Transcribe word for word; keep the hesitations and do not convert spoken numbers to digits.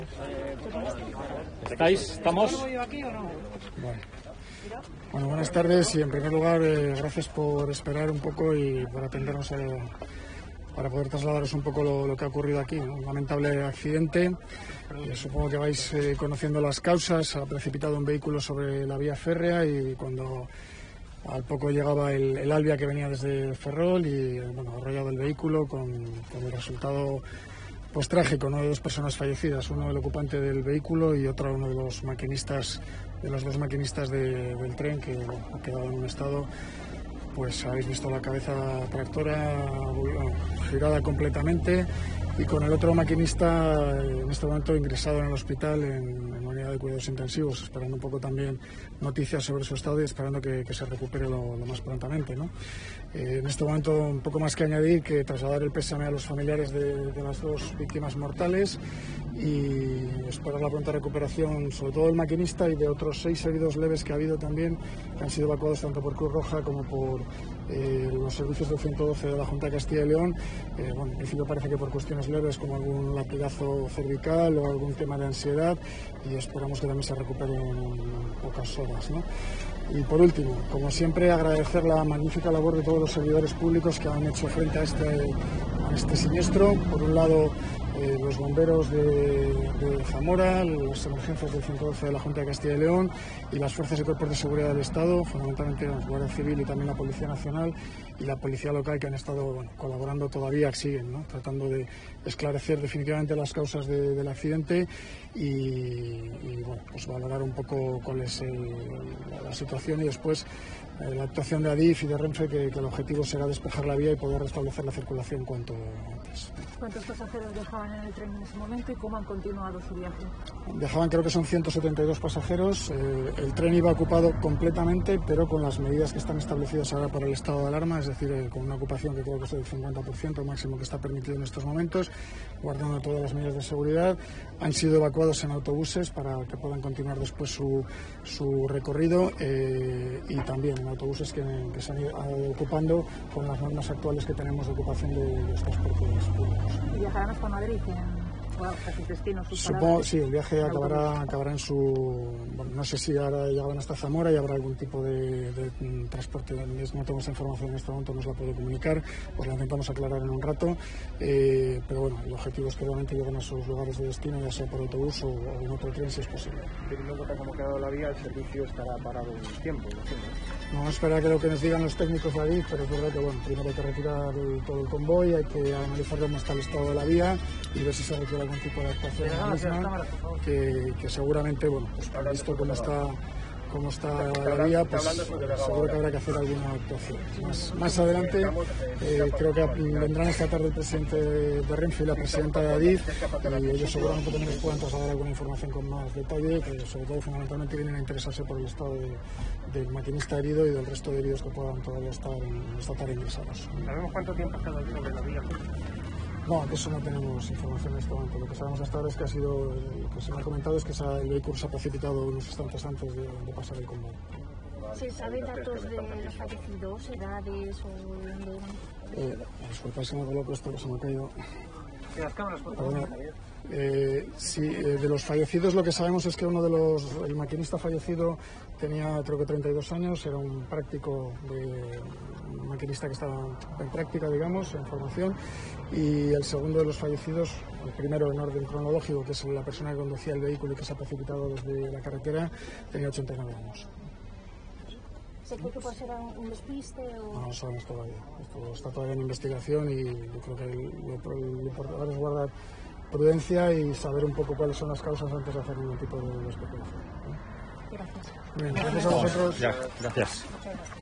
¿Estáis? ¿Estamos? Bueno. Bueno, buenas tardes y en primer lugar eh, gracias por esperar un poco y por atendernos a, para poder trasladaros un poco lo, lo que ha ocurrido aquí, ¿no? Un lamentable accidente. Eh, supongo que vais eh, conociendo las causas. Ha precipitado un vehículo sobre la vía férrea y cuando al poco llegaba el, el Albia que venía desde Ferrol y bueno, ha arrollado el vehículo con, con el resultado pues trágico, ¿no? De dos personas fallecidas, uno el ocupante del vehículo y otro uno de los maquinistas, de los dos maquinistas de, del tren que bueno, ha quedado en un estado, pues habéis visto la cabeza tractora bueno, girada completamente y con el otro maquinista en este momento ingresado en el hospital en, en unidad de cuidados intensivos, esperando un poco también noticias sobre su estado y esperando que, que se recupere lo, lo más prontamente, ¿no? Eh, en este momento un poco más que añadir que trasladar el pésame a los familiares de, de las dos víctimas mortales y esperar la pronta recuperación sobre todo del maquinista y de otros seis heridos leves que ha habido también, que han sido evacuados tanto por Cruz Roja como por eh, los servicios del ciento doce de la Junta de Castilla y León. Eh, bueno, en principio parece que por cuestiones leves como algún latigazo cervical o algún tema de ansiedad y esperamos que también se recupere en, en pocas horas, ¿no? Y por último, como siempre, agradecer la magnífica labor de todos los servidores públicos que han hecho frente a este, a este siniestro. Por un lado, eh, los bomberos de, de Zamora, las emergencias del ciento doce de la Junta de Castilla y León y las fuerzas y cuerpos de seguridad del Estado, fundamentalmente la Guardia Civil y también la Policía Nacional y la Policía Local, que han estado bueno, colaborando todavía, siguen, ¿no? Tratando de esclarecer definitivamente las causas de, del accidente y, y bueno, pues valorar un poco cuál es el, la, la situación y después eh, la actuación de Adif y de Renfe, que, que el objetivo será despejar la vía y poder restablecer la circulación cuanto antes. ¿Cuántos pasajeros viajaban en el tren en ese momento y cómo han continuado su viaje? Viajaban, creo que son ciento setenta y dos pasajeros. Eh, el tren iba ocupado completamente, pero con las medidas que están establecidas ahora para el estado de alarma, es decir, eh, con una ocupación que creo que es del cincuenta por ciento, máximo que está permitido en estos momentos, guardando todas las medidas de seguridad. Han sido evacuados en autobuses para que puedan continuar después su, su recorrido eh, y también en autobuses que, que se han ido ocupando con las normas actuales que tenemos de ocupación de, de los transportes públicos. ¿Y viajarán hasta Madrid? En... Bueno, a sus destinos, sus Supongo, sí, el viaje acabará, acabará en su... Bueno, no sé si ahora llegarán hasta Zamora y habrá algún tipo de, de, de transporte. No tengo esa información en este momento, no os la puedo comunicar, pues la intentamos aclarar en un rato. Eh, pero bueno, el objetivo es que realmente lleguen a sus lugares de destino, ya sea por autobús o, o en otro tren, si es posible. Teniendo en cuenta cómo ha quedado la vía, el servicio estará parado un tiempo, ¿no? Vamos a esperar a que lo que nos digan los técnicos de Adif, pero es verdad que bueno, primero hay que retirar el, todo el convoy, hay que analizar cómo está el estado de la vía y ver si se requiere algún tipo de actuación en la misma, que, que seguramente, bueno, pues visto cómo está cómo está la vía, pues seguro que habrá que hacer alguna actuación. Más, más adelante, eh, creo que vendrán esta tarde el presidente de Renfe y la presidenta de Adif, y ellos seguramente también nos puedan trasladar alguna información con más detalle, que sobre todo fundamentalmente vienen a interesarse por el estado de, del maquinista herido y del resto de heridos que puedan todavía estar, en, estar ingresados. ¿Sabemos cuánto tiempo ha estado sobre la vía? No, de eso no tenemos información en este momento. Lo que sabemos hasta ahora es que ha sido, lo que se me ha comentado es que el vehículo se ha precipitado unos instantes antes de, de pasar el convoy. ¿Se saben datos de los fallecidos, edades o dónde? Eh, disculpa, se me ha colocado esto, que se me ha caído. Las cámaras, por favor. Eh, sí, eh, de los fallecidos lo que sabemos es que uno de los, el maquinista fallecido tenía creo que treinta y dos años, era un práctico, de, un maquinista que estaba en práctica, digamos, en formación, y el segundo de los fallecidos, el primero en orden cronológico, que es la persona que conducía el vehículo y que se ha precipitado desde la carretera, tenía ochenta y nueve años. ¿Se cree que puede ser un despiste o...? No lo sabemos todavía. Esto está todavía en investigación y yo creo que lo, lo importante es guardar prudencia y saber un poco cuáles son las causas antes de hacer ningún tipo de especulación. Gracias. Bien, gracias a vosotros. Ya, gracias.